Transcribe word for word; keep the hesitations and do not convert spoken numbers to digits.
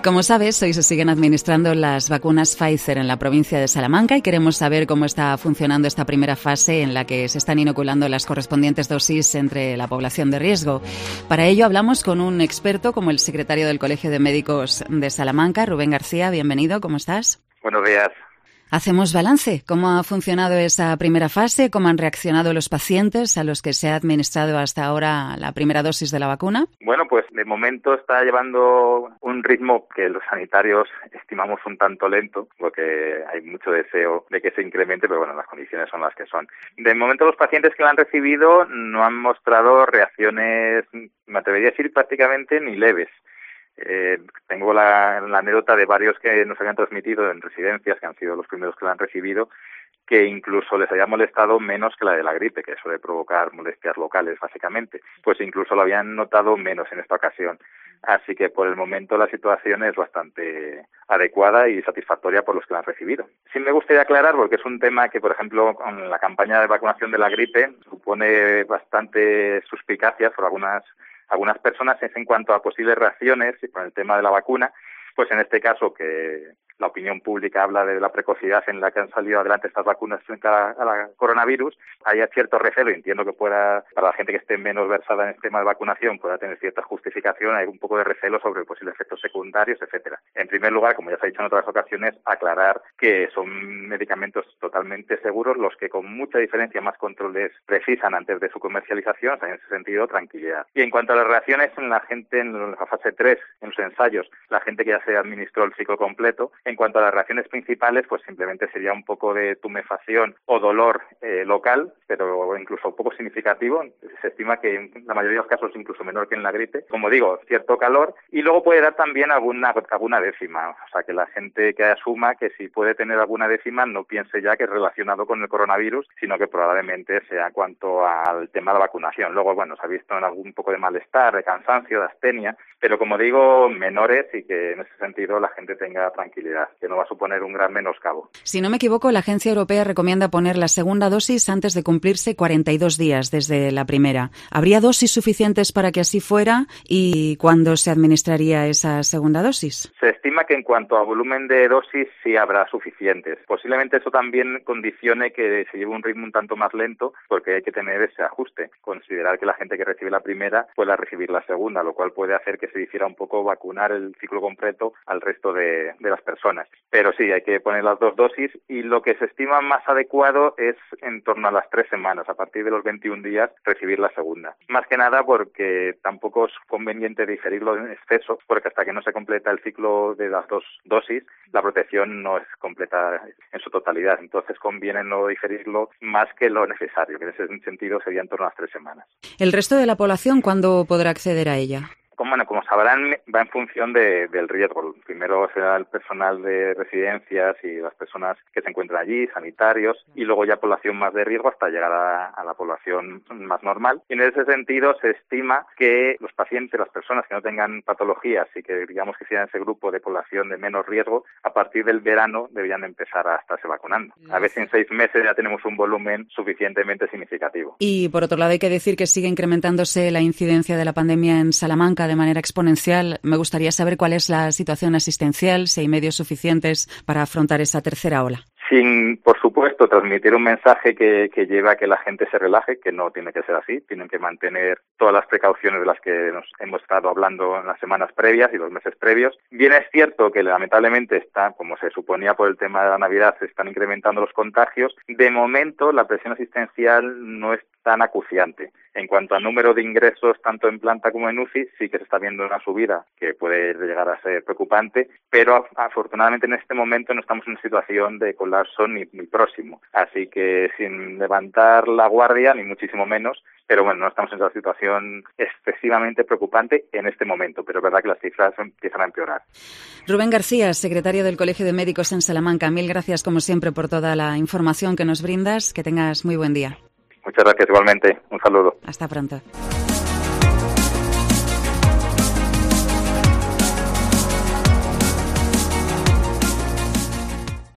Como sabes, hoy se siguen administrando las vacunas Pfizer en la provincia de Salamanca y queremos saber cómo está funcionando esta primera fase en la que se están inoculando las correspondientes dosis entre la población de riesgo. Para ello hablamos con un experto como el secretario del Colegio de Médicos de Salamanca, Rubén García. Bienvenido, ¿cómo estás? Buenos días. Hacemos balance. ¿Cómo ha funcionado esa primera fase? ¿Cómo han reaccionado los pacientes a los que se ha administrado hasta ahora la primera dosis de la vacuna? Bueno, pues de momento está llevando un ritmo que los sanitarios estimamos un tanto lento, porque hay mucho deseo de que se incremente, pero bueno, las condiciones son las que son. De momento los pacientes que la han recibido no han mostrado reacciones, me atrevería a decir prácticamente ni leves. Eh, tengo la, la anécdota de varios que nos habían transmitido en residencias, que han sido los primeros que la han recibido, que incluso les había molestado menos que la de la gripe, que suele provocar molestias locales básicamente, pues incluso lo habían notado menos en esta ocasión. Así que por el momento la situación es bastante adecuada y satisfactoria por los que la han recibido. Sí me gustaría aclarar, porque es un tema que, por ejemplo, con la campaña de vacunación de la gripe supone bastante suspicacias por algunas algunas personas, es en cuanto a posibles reacciones y con el tema de la vacuna, pues en este caso que la opinión pública habla de la precocidad en la que han salido adelante estas vacunas frente a la coronavirus, hay cierto recelo, y entiendo que pueda, para la gente que esté menos versada en el tema de vacunación, pueda tener cierta justificación, hay un poco de recelo sobre posibles efectos secundarios, etcétera. En primer lugar, como ya se ha dicho en otras ocasiones, aclarar que son medicamentos totalmente seguros, los que con mucha diferencia más controles precisan antes de su comercialización, o sea, en ese sentido, tranquilidad. Y en cuanto a las reacciones en la gente en la fase tres, en los ensayos, la gente que ya se administró el ciclo completo, en cuanto a las reacciones principales, pues simplemente sería un poco de tumefacción o dolor eh, local, pero incluso poco significativo. Se estima que en la mayoría de los casos incluso menor que en la gripe. Como digo, cierto calor, y luego puede dar también alguna alguna décima. O sea, que la gente que asuma que si puede tener alguna décima no piense ya que es relacionado con el coronavirus, sino que probablemente sea en cuanto al tema de la vacunación. Luego, bueno, se ha visto en algún poco de malestar, de cansancio, de astenia, pero como digo, menores, y que en ese sentido la gente tenga tranquilidad, que no va a suponer un gran menoscabo. Si no me equivoco, la Agencia Europea recomienda poner la segunda dosis antes de cumplirse cuarenta y dos días desde la primera. ¿Habría dosis suficientes para que así fuera? ¿Y cuándo se administraría esa segunda dosis? Se estima que en cuanto a volumen de dosis sí habrá suficientes. Posiblemente eso también condicione que se lleve un ritmo un tanto más lento, porque hay que tener ese ajuste. Considerar que la gente que recibe la primera pueda recibir la segunda, lo cual puede hacer que se difiera un poco vacunar el ciclo completo al resto de, de las personas. Pero sí, hay que poner las dos dosis, y lo que se estima más adecuado es en torno a las tres semanas, a partir de los veintiún días, recibir la segunda. Más que nada porque tampoco es conveniente diferirlo en exceso, porque hasta que no se completa el ciclo de las dos dosis, la protección no es completa en su totalidad. Entonces conviene no diferirlo más que lo necesario, que en ese sentido sería en torno a las tres semanas. ¿El resto de la población cuándo podrá acceder a ella? Como, bueno, como sabrán, va en función de, del riesgo. Primero será el personal de residencias y las personas que se encuentran allí, sanitarios, y luego ya población más de riesgo hasta llegar a, a la población más normal. Y en ese sentido se estima que los pacientes, las personas que no tengan patologías y que digamos que sean ese grupo de población de menos riesgo, a partir del verano deberían empezar a estarse vacunando. A ver si en seis meses ya tenemos un volumen suficientemente significativo. Y por otro lado hay que decir que sigue incrementándose la incidencia de la pandemia en Salamanca de manera exponencial. Me gustaría saber cuál es la situación asistencial, si hay medios suficientes para afrontar esa tercera ola. Sin, por supuesto, transmitir un mensaje que, que lleva a que la gente se relaje, que no tiene que ser así. Tienen que mantener todas las precauciones de las que nos hemos estado hablando en las semanas previas y los meses previos. Bien es cierto que lamentablemente está, como se suponía por el tema de la Navidad, se están incrementando los contagios. De momento la presión asistencial no es tan acuciante. En cuanto al número de ingresos, tanto en planta como en U C I, sí que se está viendo una subida que puede llegar a ser preocupante, pero afortunadamente en este momento no estamos en una situación de colapso ni, ni próximo. Así que sin levantar la guardia, ni muchísimo menos, pero bueno, no estamos en una situación excesivamente preocupante en este momento, pero es verdad que las cifras empiezan a empeorar. Rubén García, secretario del Colegio de Médicos en Salamanca, mil gracias como siempre por toda la información que nos brindas. Que tengas muy buen día. Muchas gracias igualmente. Un saludo. Hasta pronto.